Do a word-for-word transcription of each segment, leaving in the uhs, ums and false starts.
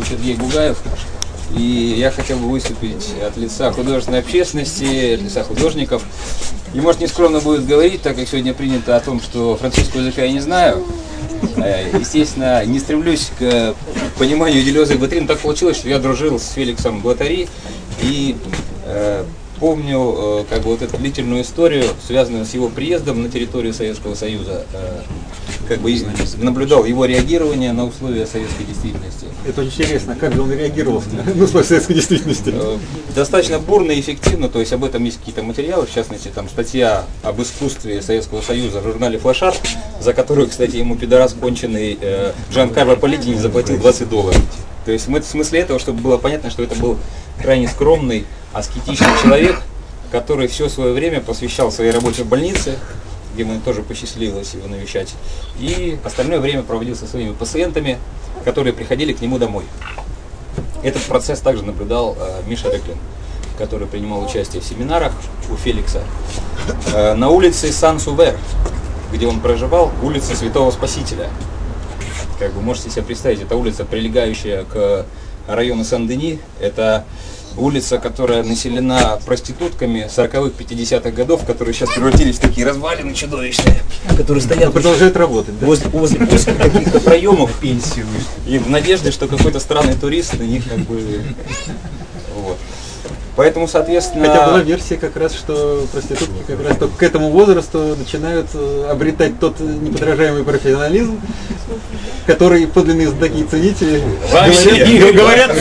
Сергей Бугаев, и я хотел бы выступить от лица художественной общественности, от лица художников. И, может, нескромно будет говорить, так как сегодня принято о том, что французского языка я не знаю. Естественно, не стремлюсь к пониманию Делеза и Гватари, но так получилось, что я дружил с Феликсом Гватари и э, помню э, как бы вот эту длительную историю, связанную с его приездом на территорию Советского Союза. Э, как бы наблюдал его реагирование на условия советской действительности. Это очень интересно, как же он реагировал на условия советской действительности? Достаточно бурно и эффективно, то есть об этом есть какие-то материалы, в частности, там статья об искусстве Советского Союза в журнале «Флашар», за которую, кстати, ему пидорас конченый э, Джан-Карло Политини заплатил двадцать долларов. То есть в смысле этого, чтобы было понятно, что это был крайне скромный, аскетичный человек, который все свое время посвящал своей работе в больнице, где мне тоже посчастливилось его навещать, и остальное время проводил со своими пациентами, которые приходили к нему домой. Этот процесс также наблюдал э, Миша Реклин, который принимал участие в семинарах у Феликса. Э, на улице Сан-Сувер, где он проживал, улица Святого Спасителя. Как вы можете себе представить, это улица, прилегающая к району Сен-Дени. Это улица, которая населена проститутками сороковых-пятидесятых годов, которые сейчас превратились в такие развалины чудовищные, которые стоят, продолжают работать, да? возле, возле узких каких-то проемов пенсию, и в надежде, что какой-то странный турист на них как бы... Вот. Поэтому, соответственно... Хотя была версия как раз, что проститутки как раз только к этому возрасту начинают обретать тот неподражаемый профессионализм, который подлинные знатоки и ценители говорят,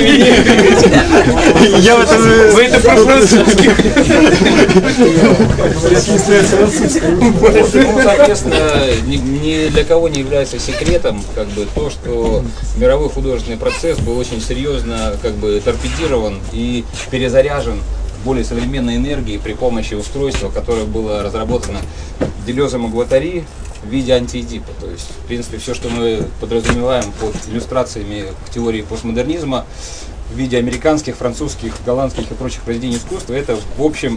я в этом... Вы это по-французски. Соответственно, ни для кого не является секретом как бы то, что мировой художественный процесс был очень серьезно как бы торпедирован и перезаряжен заряжен более современной энергией при помощи устройства, которое было разработано Делезом и Гватари в виде антиэдипа. То есть, в принципе, все, что мы подразумеваем под иллюстрациями к теории постмодернизма в виде американских, французских, голландских и прочих произведений искусства, это, в общем,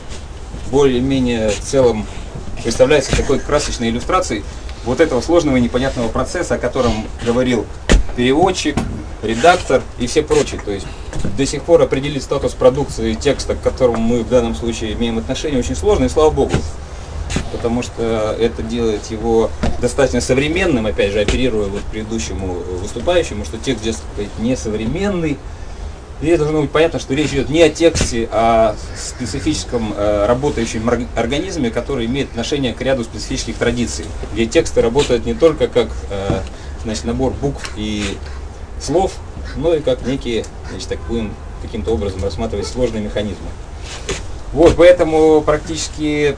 более-менее в целом представляется такой красочной иллюстрацией вот этого сложного и непонятного процесса, о котором говорил переводчик, редактор и все прочие. То есть до сих пор определить статус продукции текста, к которому мы в данном случае имеем отношение, очень сложно, и слава богу. Потому что это делает его достаточно современным, опять же, оперируя вот предыдущему выступающему, что текст здесь не современный. И это должно быть понятно, что речь идет не о тексте, а о специфическом э, работающем организме, который имеет отношение к ряду специфических традиций, где тексты работают не только как э, значит, набор букв и слов, но и как некие, значит, так будем каким-то образом рассматривать сложные механизмы. Вот, поэтому практически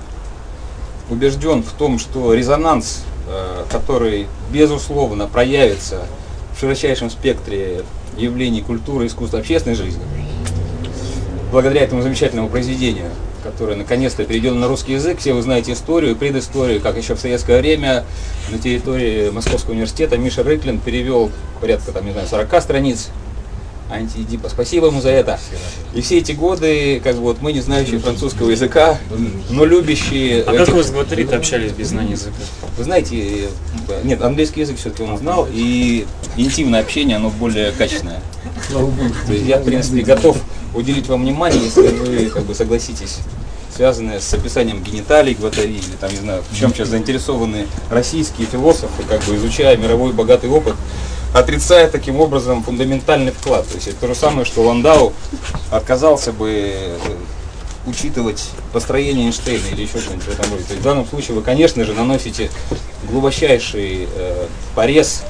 убежден в том, что резонанс, э, который безусловно проявится в широчайшем спектре явлений культуры, искусства, общественной жизни, благодаря этому замечательному произведению, которое наконец-то перейдено на русский язык. Все вы знаете историю, предысторию, как еще в советское время на территории Московского университета Миша Реклин перевел порядка, там, не знаю, сорока страниц антиэдипа. Спасибо ему за это. И все эти годы, как бы вот мы, не знающие французского языка, но любящие... А этих... как вы с Гватари-то общались без знания языка? Вы знаете, нет, английский язык все-таки он знал, и интимное общение, оно более качественное. То есть я, в принципе, готов уделить вам внимание, если вы как бы согласитесь, связанные с описанием гениталий Гватари, или там, не знаю, в чем сейчас заинтересованы российские философы, как бы изучая мировой богатый опыт, отрицая таким образом фундаментальный вклад. То есть это то же самое, что Ландау отказался бы учитывать построение Эйнштейна или еще что-нибудь в этом роде. То есть в данном случае вы, конечно же, наносите глубочайший э, порез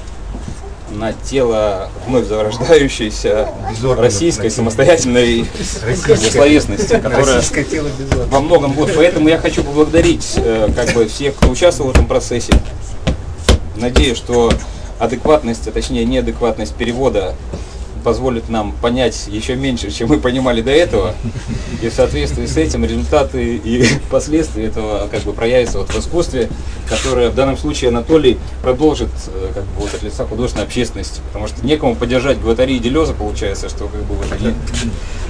на тело вновь зарождающейся российской самостоятельной словесности, которая во многом вот. Поэтому я хочу поблагодарить э, как бы всех, кто участвовал в этом процессе. Надеюсь, что адекватность, а точнее неадекватность перевода позволит нам понять еще меньше, чем мы понимали до этого. И в соответствии с этим результаты и последствия этого как бы проявятся вот в искусстве, которое в данном случае Анатолий продолжит как бы вот от лица художественной общественности. Потому что некому поддержать Гватари и Делеза, получается, что как бы вот они